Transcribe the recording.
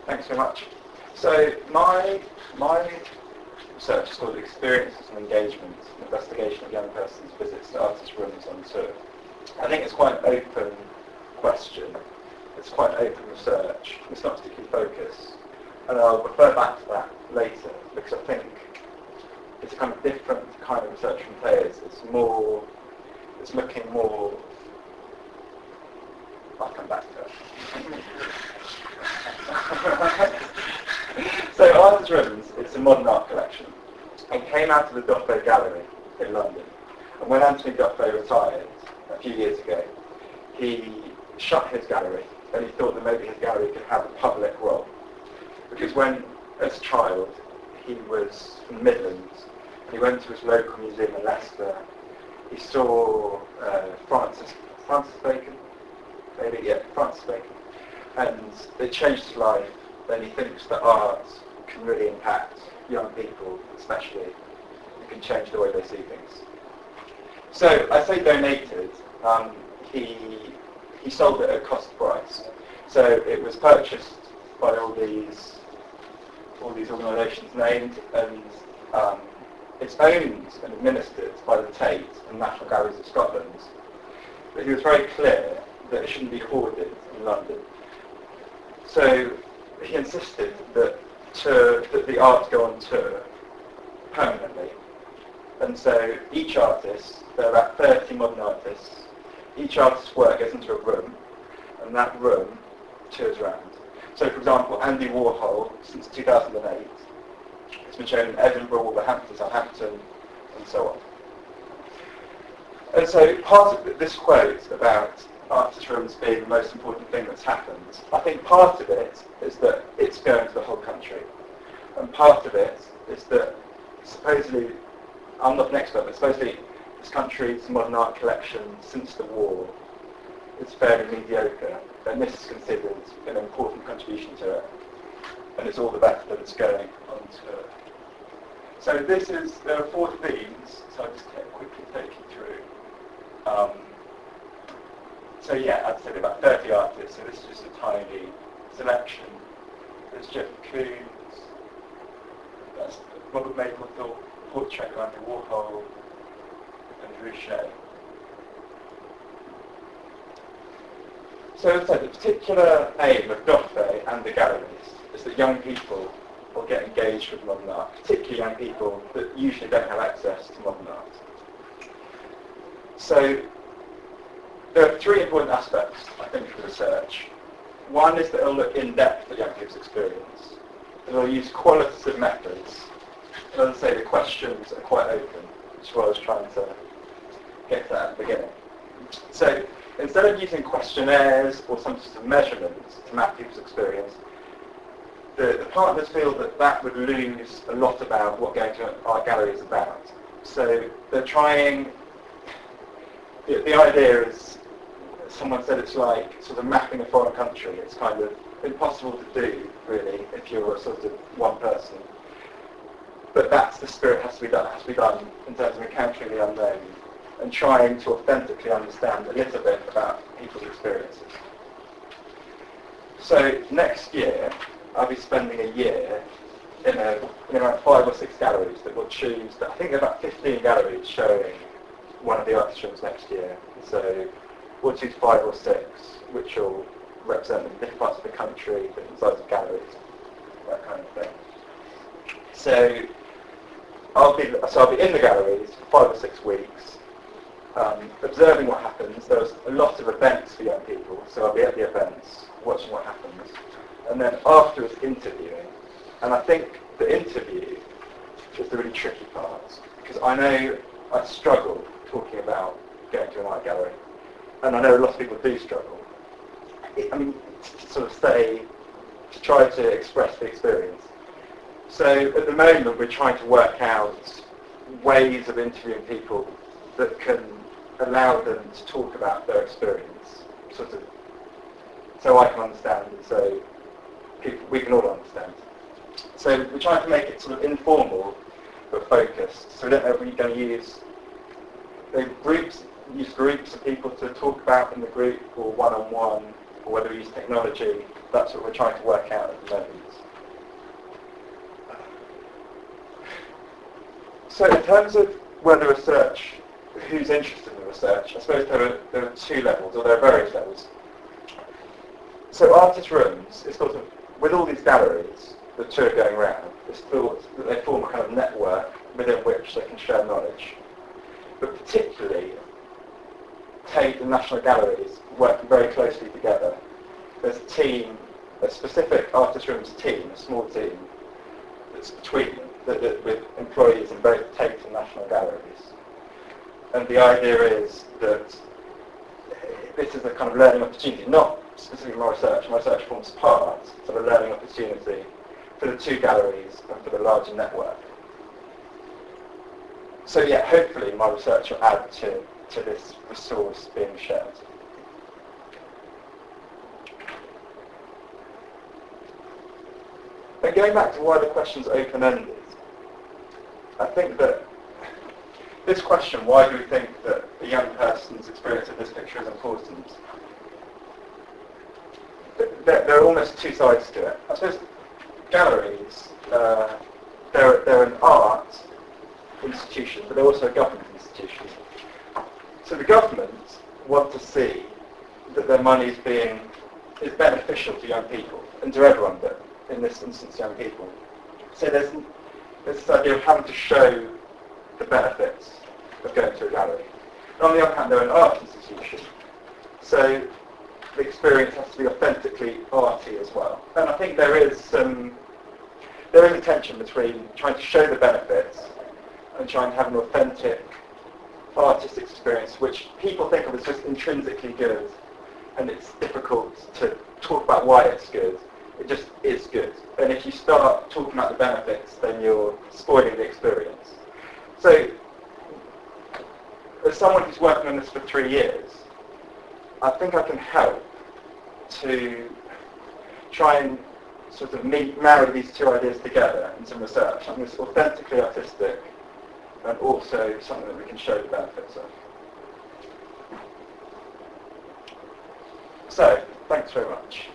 Thanks very much. So my research is called Experiences and Engagement, an investigation of young persons' visits to artist rooms on tour. I think it's quite an open question. It's quite an open research. It's not particularly focused. And I'll refer back to that later because I think it's a kind of different kind of research from players. It's looking more, I'll come back to it. So Artist Rooms, it's a modern art collection. It came out of the Dotho Gallery in London. And when Anthony Dotho retired a few years ago, he shut his gallery and he thought that maybe his gallery could have a public role. Because when, as a child, he was from the Midlands, and he went to his local museum in Leicester, he saw Francis Bacon, Francis Bacon, and it changed his life. Then he thinks that art can really impact young people, especially. It can change the way they see things. So I say donated. He sold it at cost price. So it was purchased by all these organisations named, and it's owned and administered by the Tate and National Galleries of Scotland. But he was very clear that it shouldn't be hoarded in London. So he insisted that the art go on tour permanently. And so each artist, there are about 30 modern artists, each artist's work goes into a room, and that room tours around. So for example, Andy Warhol, since 2008, has been shown in Edinburgh, Wolverhampton, Southampton, and so on. And so part of this quote about artist rooms being the most important thing that's happened, I think part of it is that it's going to the whole country. And part of it is that supposedly, I'm not an expert, but supposedly this country's modern art collection since the war is fairly mediocre, and this is considered an important contribution to it. And it's all the better that it's going on tour. So there are 4 themes, so I'll just quickly take you through. So yeah, I'd say about 30 artists, so this is just a tiny selection. There's Jeff Koons, that's Robert Mapplethorpe, portrait of Andy Warhol, and Boucher. So as I said, the particular aim of Dotho and the galleries is that young people will get engaged with modern art, particularly young people that usually don't have access to modern art. So there are 3 important aspects, I think, for research. One is that it'll look in depth at young people's experience. It'll use qualitative methods. And as I say, the questions are quite open, which is what I was trying to get to at the beginning. So instead of using questionnaires or some sort of measurements to map people's experience, the partners feel that that would lose a lot about what going to an art gallery is about. So they're trying, the idea is, someone said it's like sort of mapping a foreign country. It's kind of impossible to do, really, if you're sort of one person. But that's the spirit has to be done. It has to be done in terms of encountering the unknown and trying to authentically understand a little bit about people's experiences. So next year, I'll be spending a year in around 5 or 6 galleries that will choose. I think there are about 15 galleries showing one of the artist rooms next year. So we'll choose 5 or 6, which will represent different parts of the country, different sizes of galleries, that kind of thing. So I'll be in the galleries for 5 or 6 weeks, observing what happens. There's a lot of events for young people, so I'll be at the events, watching what happens. And then afterwards interviewing. And I think the interview is the really tricky part, because I know I struggle talking about going to an art gallery. And I know a lot of people do struggle. To try to express the experience. So at the moment we're trying to work out ways of interviewing people that can allow them to talk about their experience, so I can understand and so we can all understand. So we're trying to make it sort of informal but focused. So we don't know if we're going to use groups of people to talk about in the group, or one-on-one, or whether we use technology. That's what we're trying to work out at the moment. So in terms of whether research, who's interested in the research, I suppose there are two levels, or there are various levels. So artist rooms is sort of, with all these galleries, the two are going around, it's thought that they form a kind of network within which they can share knowledge. But particularly, Tate and National Galleries working very closely together. There's a team, a specific artist rooms team, a small team, that's between them, with employees in both Tate and National Galleries. And the idea is that this is a kind of learning opportunity, not specifically my research. My research forms part of a learning opportunity for the two galleries and for the larger network. So yeah, hopefully my research will add to this resource being shared. And going back to why the question's open-ended, I think that this question, why do we think that a young person's experience of this picture is important? There are almost two sides to it. I suppose galleries, they're an art institution, but they're also a government institution. So the government want to see that their money is beneficial to young people, and to everyone, but in this instance, young people. So there's this idea of having to show the benefits of going to a gallery. And on the other hand, they're an art institution, so the experience has to be authentically arty as well. And I think there is a tension between trying to show the benefits and trying to have an authentic artistic experience, which people think of as just intrinsically good, and it's difficult to talk about why it's good. It just is good. And if you start talking about the benefits, then you're spoiling the experience. So, as someone who's working on this for 3 years, I think I can help to try and sort of marry these two ideas together in some research. Something that's authentically artistic and also something that we can show the benefits of. So, thanks very much.